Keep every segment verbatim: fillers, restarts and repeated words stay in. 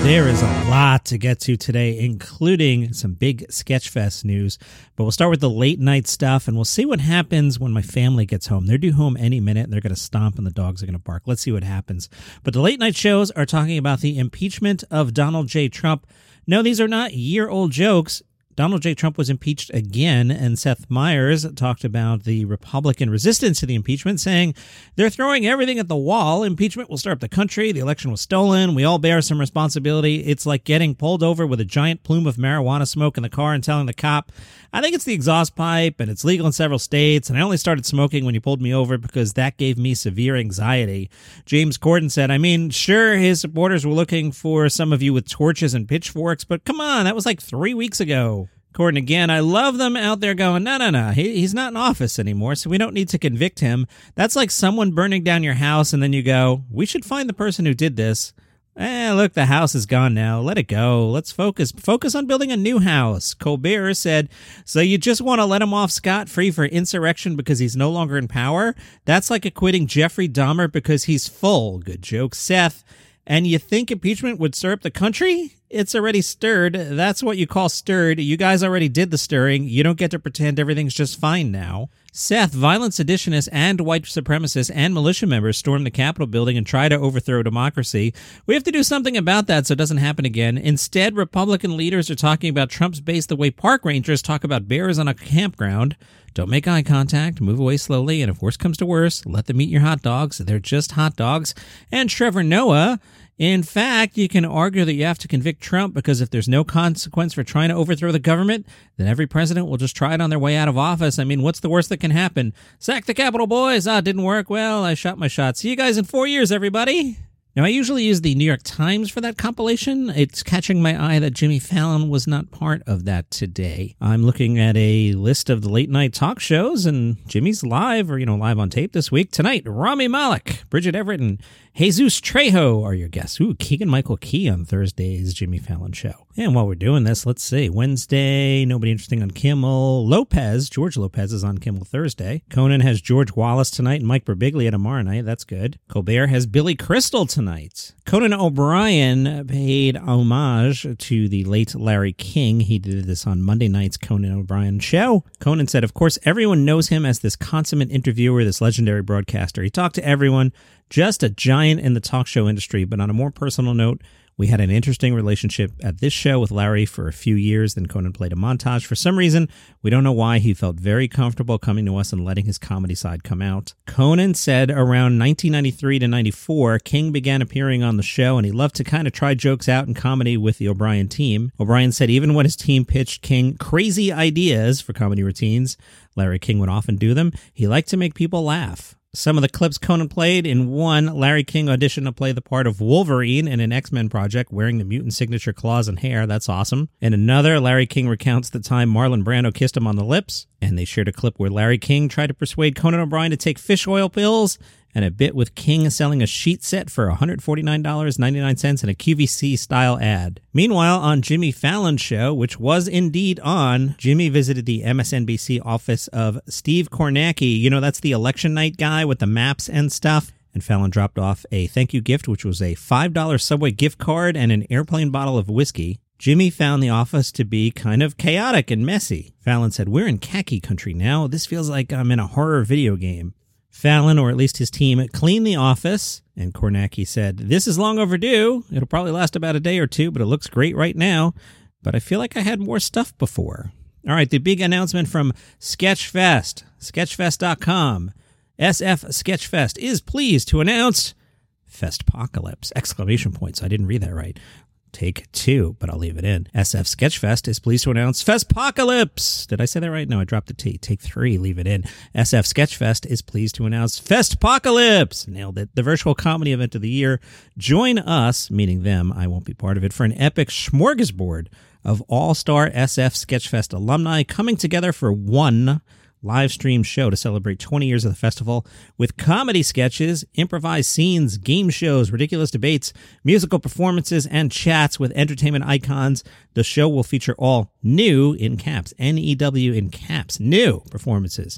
There is a lot to get to today, including some big Sketchfest news. But we'll start with the late night stuff, and we'll see what happens when my family gets home. They're due home any minute, and they're going to stomp, and the dogs are going to bark. Let's see what happens. But the late night shows are talking about the impeachment of Donald J. Trump. No, these are not year-old jokes. Donald J. Trump was impeached again, and Seth Meyers talked about the Republican resistance to the impeachment, saying they're throwing everything at the wall. Impeachment will stir up the country. The election was stolen. We all bear some responsibility. It's like getting pulled over with a giant plume of marijuana smoke in the car and telling the cop, I think it's the exhaust pipe, and it's legal in several states, and I only started smoking when you pulled me over because that gave me severe anxiety. James Corden said, I mean, sure, his supporters were looking for some of you with torches and pitchforks, but come on, that was like three weeks ago. Corden again, I love them out there going, no, no, no, he, he's not in office anymore, so we don't need to convict him. That's like someone burning down your house, and then you go, we should find the person who did this. Eh, look, the house is gone now. Let it go. Let's focus. Focus on building a new house. Colbert said, so you just want to let him off scot-free for insurrection because he's no longer in power? That's like acquitting Jeffrey Dahmer because he's full. Good joke, Seth. And you think impeachment would stir up the country? It's already stirred. That's what you call stirred. You guys already did the stirring. You don't get to pretend everything's just fine now. Seth, violent seditionists and white supremacists and militia members stormed the Capitol building and try to overthrow democracy. We have to do something about that so it doesn't happen again. Instead, Republican leaders are talking about Trump's base the way park rangers talk about bears on a campground. Don't make eye contact, move away slowly, and if worse comes to worse, let them eat your hot dogs. They're just hot dogs. And Trevor Noah, in fact, you can argue that you have to convict Trump because if there's no consequence for trying to overthrow the government, then every president will just try it on their way out of office. I mean, what's the worst that can happen? Sack the Capitol boys. Ah, didn't work. Well, I shot my shot. See you guys in four years, everybody. Now, I usually use the New York Times for that compilation. It's catching my eye that Jimmy Fallon was not part of that today. I'm looking at a list of the late-night talk shows, and Jimmy's live, or, you know, live on tape this week. Tonight, Rami Malek, Bridget Everett, and Jesus Trejo are your guests. Ooh, Keegan-Michael Key on Thursday's Jimmy Fallon show. And while we're doing this, let's see. Wednesday, nobody interesting on Kimmel. Lopez, George Lopez is on Kimmel Thursday. Conan has George Wallace tonight and Mike Birbiglia tomorrow night. That's good. Colbert has Billy Crystal tonight. Conan O'Brien paid homage to the late Larry King. He did this on Monday night's Conan O'Brien show. Conan said, of course, everyone knows him as this consummate interviewer, this legendary broadcaster. He talked to everyone, just a giant in the talk show industry. But on a more personal note, we had an interesting relationship at this show with Larry for a few years. Then Conan played a montage. For some reason, we don't know why, he felt very comfortable coming to us and letting his comedy side come out. Conan said around nineteen ninety-three to ninety-four, King began appearing on the show, and he loved to kind of try jokes out in comedy with the O'Brien team. O'Brien said even when his team pitched King crazy ideas for comedy routines, Larry King would often do them. He liked to make people laugh. Some of the clips Conan played: in one, Larry King auditioned to play the part of Wolverine in an X-Men project wearing the mutant signature claws and hair. That's awesome. In another, Larry King recounts the time Marlon Brando kissed him on the lips. And they shared a clip where Larry King tried to persuade Conan O'Brien to take fish oil pills, and a bit with King selling a sheet set for one hundred forty-nine dollars and ninety-nine cents in a Q V C-style ad. Meanwhile, on Jimmy Fallon's show, which was indeed on, Jimmy visited the M S N B C office of Steve Kornacki. You know, that's the election night guy with the maps and stuff. And Fallon dropped off a thank you gift, which was a five dollar Subway gift card and an airplane bottle of whiskey. Jimmy found the office to be kind of chaotic and messy. Fallon said, we're in khaki country now. This feels like I'm in a horror video game. Fallon, or at least his team, cleaned the office, and Kornacki said, this is long overdue. It'll probably last about a day or two, but it looks great right now. But I feel like I had more stuff before. All right, the big announcement from Sketchfest, sketchfest dot com. S F Sketchfest is pleased to announce Festpocalypse! Exclamation points. I didn't read that right. Take two, but I'll leave it in. S F Sketchfest is pleased to announce Festpocalypse! Did I say that right? No, I dropped the T. Take three, leave it in. S F Sketchfest is pleased to announce Festpocalypse! Nailed it. The virtual comedy event of the year. Join us, meaning them, I won't be part of it, for an epic smorgasbord of all-star S F Sketchfest alumni coming together for one live stream show to celebrate twenty years of the festival with comedy sketches, improvised scenes, game shows, ridiculous debates, musical performances, and chats with entertainment icons. The show will feature all new, in caps, N E W in caps, new performances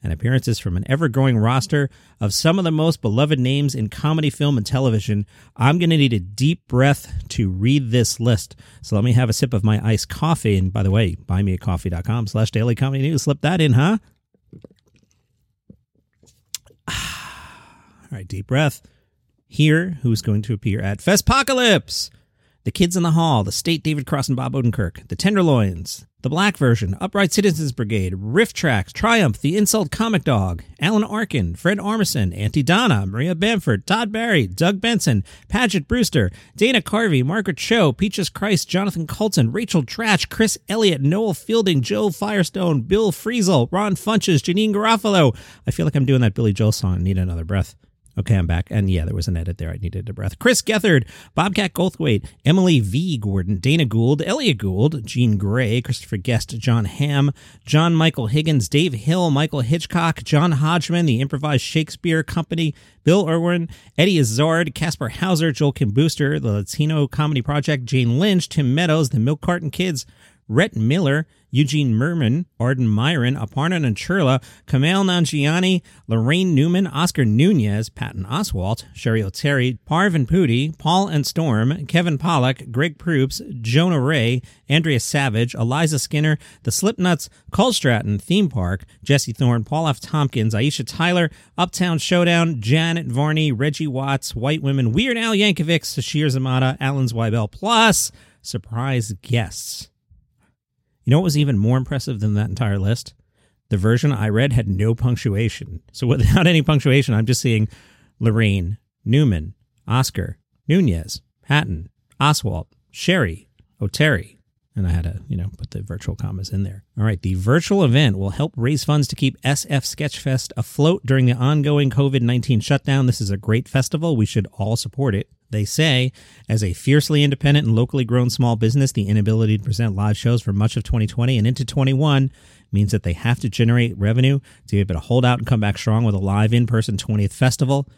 and appearances from an ever-growing roster of some of the most beloved names in comedy, film, and television. I'm going to need a deep breath to read this list. So let me have a sip of my iced coffee. And by the way, buymeacoffee.com slash daily comedy news. Slip that in, huh? All right, deep breath. Here, who's going to appear at Festpocalypse? The Kids in the Hall, The State, David Cross and Bob Odenkirk, The Tenderloins, The Black Version, Upright Citizens Brigade, Riff Tracks, Triumph, The Insult Comic Dog, Alan Arkin, Fred Armisen, Auntie Donna, Maria Bamford, Todd Barry, Doug Benson, Paget Brewster, Dana Carvey, Margaret Cho, Peaches Christ, Jonathan Colton, Rachel Dratch, Chris Elliott, Noel Fielding, Joe Firestone, Bill Friesel, Ron Funches, Janine Garofalo. I feel like I'm doing that Billy Joel song, I Need Another Breath. Okay, I'm back. And yeah, there was an edit there. I needed a breath. Chris Gethard, Bobcat Goldthwait, Emily V. Gordon, Dana Gould, Elliot Gould, Jean Grey, Christopher Guest, John Hamm, John Michael Higgins, Dave Hill, Michael Hitchcock, John Hodgman, The Improvised Shakespeare Company, Bill Irwin, Eddie Izzard, Casper Hauser, Joel Kim Booster, The Latino Comedy Project, Jane Lynch, Tim Meadows, The Milk Carton Kids, Rhett Miller, Eugene Merman, Arden Myron, Aparna Nancherla, Kamal Nanjiani, Lorraine Newman, Oscar Nunez, Patton Oswalt, Sherry O'Terry, Parvin Pudi, Paul and Storm, Kevin Pollak, Greg Proops, Jonah Ray, Andrea Savage, Eliza Skinner, The Slipnuts, Cole Stratton, Theme Park, Jesse Thorne, Paul F. Tompkins, Aisha Tyler, Uptown Showdown, Janet Varney, Reggie Watts, White Women, Weird Al Yankovic, Sashir Zamata, Alan Zweibel, plus surprise guests. You know what was even more impressive than that entire list? The version I read had no punctuation. So without any punctuation, I'm just seeing Lorraine, Newman, Oscar, Nunez, Patton, Oswalt, Sherry, O'Terry. And I had to, you know, put the virtual commas in there. All right, the virtual event will help raise funds to keep S F Sketchfest afloat during the ongoing covid nineteen shutdown. This is a great festival. We should all support it. They say, as a fiercely independent and locally grown small business, the inability to present live shows for much of twenty twenty and into twenty-one means that they have to generate revenue to be able to hold out and come back strong with a live in-person twentieth festival.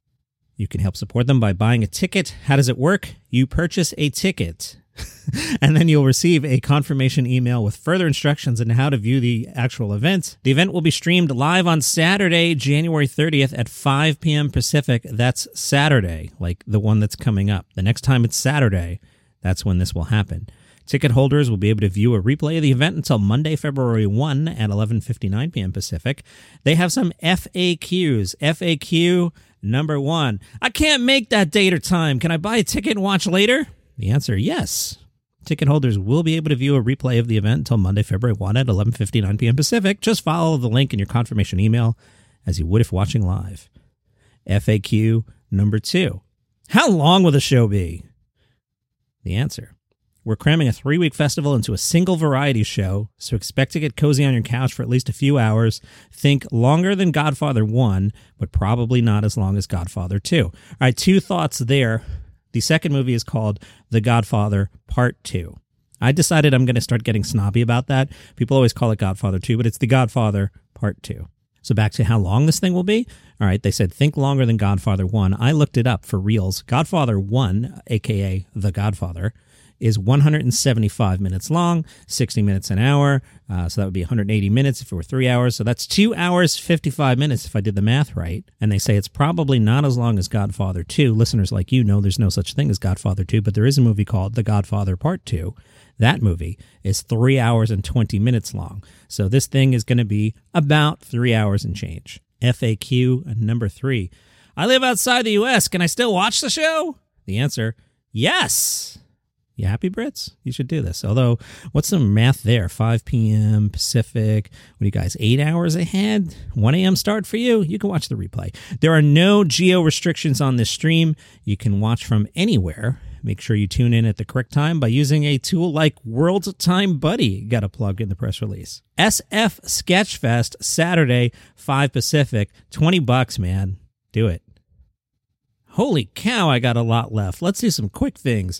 You can help support them by buying a ticket. How does it work? You purchase a ticket, and then you'll receive a confirmation email with further instructions on how to view the actual event. The event will be streamed live on Saturday, January thirtieth at five p.m. Pacific. That's Saturday, like the one that's coming up. The next time it's Saturday, that's when this will happen. Ticket holders will be able to view a replay of the event until Monday, February first at eleven fifty-nine p.m. Pacific. They have some F A Qs. F A Q number one. I can't make that date or time. Can I buy a ticket and watch later? The answer, yes. Ticket holders will be able to view a replay of the event until Monday, February first at eleven fifty-nine p.m. Pacific. Just follow the link in your confirmation email as you would if watching live. F A Q number two. How long will the show be? The answer. We're cramming a three-week festival into a single variety show, so expect to get cozy on your couch for at least a few hours. Think longer than Godfather one, but probably not as long as Godfather two. All right, two thoughts there. The second movie is called The Godfather Part two. I decided I'm going to start getting snobby about that. People always call it Godfather two, but it's The Godfather Part two. So back to how long this thing will be. All right, they said think longer than Godfather one. I looked it up for reals. Godfather one, a k a. The Godfather, is one hundred seventy-five minutes long, sixty minutes an hour. Uh, so that would be one hundred eighty minutes if it were three hours. So that's two hours, fifty-five minutes if I did the math right. And they say it's probably not as long as Godfather two. Listeners like you know there's no such thing as Godfather two, but there is a movie called The Godfather Part two. That movie is three hours and twenty minutes long. So this thing is going to be about three hours and change. F A Q number three. I live outside the U S. Can I still watch the show? The answer, yes. You happy, Brits? You should do this. Although, what's the math there? five p.m. Pacific. What are you guys, eight hours ahead? one a.m. start for you? You can watch the replay. There are no geo restrictions on this stream. You can watch from anywhere. Make sure you tune in at the correct time by using a tool like World Time Buddy. Got a plug in the press release. S F Sketchfest, Saturday, five Pacific. twenty bucks, man. Do it. Holy cow, I got a lot left. Let's do some quick things.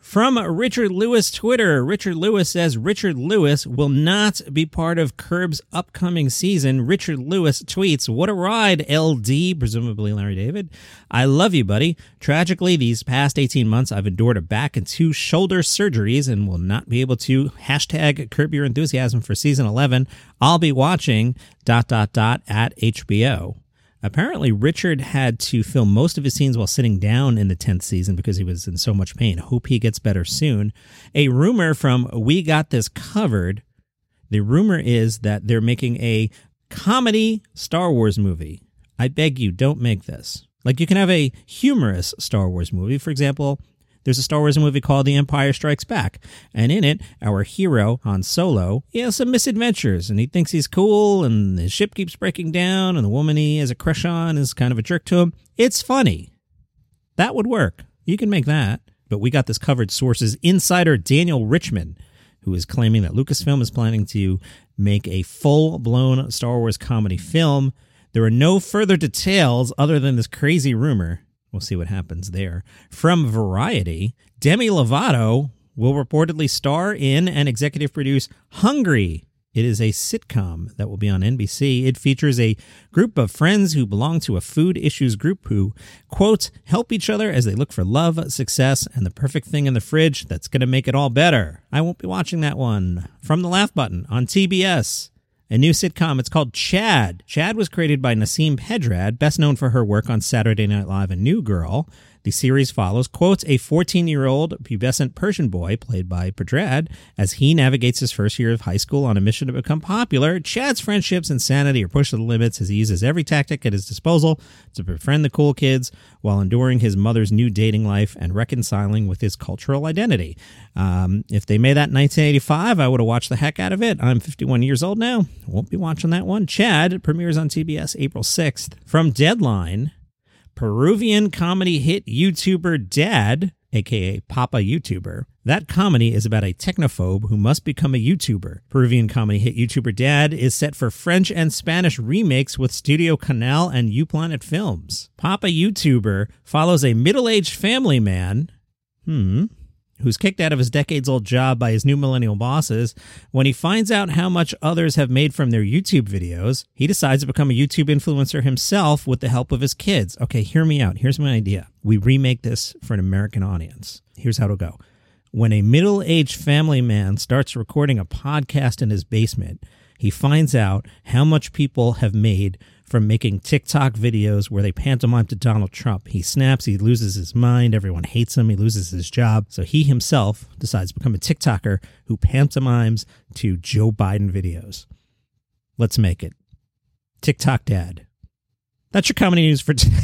From Richard Lewis Twitter, Richard Lewis says Richard Lewis will not be part of Curb's upcoming season. Richard Lewis tweets, "What a ride, L D," presumably Larry David. "I love you, buddy. Tragically, these past eighteen months, I've endured a back and two shoulder surgeries and will not be able to hashtag Curb Your Enthusiasm for season eleven. I'll be watching dot dot dot at H B O." Apparently, Richard had to film most of his scenes while sitting down in the tenth season because he was in so much pain. Hope he gets better soon. A rumor from We Got This Covered, the rumor is that they're making a comedy Star Wars movie. I beg you, don't make this. Like, you can have a humorous Star Wars movie. For example, there's a Star Wars movie called The Empire Strikes Back, and in it, our hero, Han Solo, he has some misadventures, and he thinks he's cool, and his ship keeps breaking down, and the woman he has a crush on is kind of a jerk to him. It's funny. That would work. You can make that. But We Got This Covered sources insider Daniel Richman, who is claiming that Lucasfilm is planning to make a full-blown Star Wars comedy film. There are no further details other than this crazy rumor. We'll see what happens there. From Variety, Demi Lovato will reportedly star in and executive produce Hungry. It is a sitcom that will be on N B C. It features a group of friends who belong to a food issues group who, quote, help each other as they look for love, success, and the perfect thing in the fridge that's going to make it all better. I won't be watching that one. From the Laugh Button on T B S. A new sitcom, it's called Chad. Chad was created by Nasim Pedrad, best known for her work on Saturday Night Live and New Girl. The series follows, quote, a fourteen-year-old pubescent Persian boy, played by Pedrad, as he navigates his first year of high school on a mission to become popular. Chad's friendships and sanity are pushed to the limits as he uses every tactic at his disposal to befriend the cool kids while enduring his mother's new dating life and reconciling with his cultural identity. Um, if they made that in nineteen eighty-five, I would have watched the heck out of it. I'm fifty-one years old now. Won't be watching that one. Chad premieres on T B S April sixth. From Deadline, Peruvian comedy hit YouTuber Dad, a k a. Papa YouTuber. That comedy is about a technophobe who must become a YouTuber. Peruvian comedy hit YouTuber Dad is set for French and Spanish remakes with Studio Canal and UPlanet Films. Papa YouTuber follows a middle-aged family man, hmm, who's kicked out of his decades-old job by his new millennial bosses. When he finds out how much others have made from their YouTube videos, he decides to become a YouTube influencer himself with the help of his kids. Okay, hear me out. Here's my idea. We remake this for an American audience. Here's how it'll go. When a middle-aged family man starts recording a podcast in his basement, he finds out how much people have made from making TikTok videos where they pantomime to Donald Trump. He snaps, he loses his mind, everyone hates him, he loses his job. So he himself decides to become a TikToker who pantomimes to Joe Biden videos. Let's make it. TikTok Dad. That's your comedy news for today.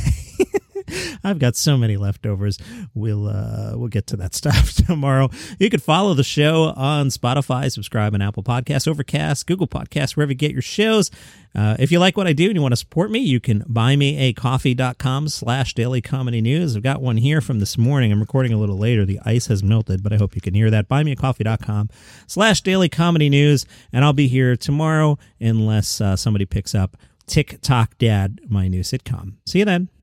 I've got so many leftovers. We'll uh, we'll get to that stuff tomorrow. You can follow the show on Spotify, subscribe on Apple Podcasts, Overcast, Google Podcasts, wherever you get your shows. Uh, if you like what I do and you want to support me, you can buy me a coffee.com slash daily comedy news. I've got one here from this morning. I'm recording a little later. The ice has melted, but I hope you can hear that. Buy me a coffee.com slash daily comedy news, and I'll be here tomorrow unless uh, somebody picks up TikTok Dad, my new sitcom. See you then.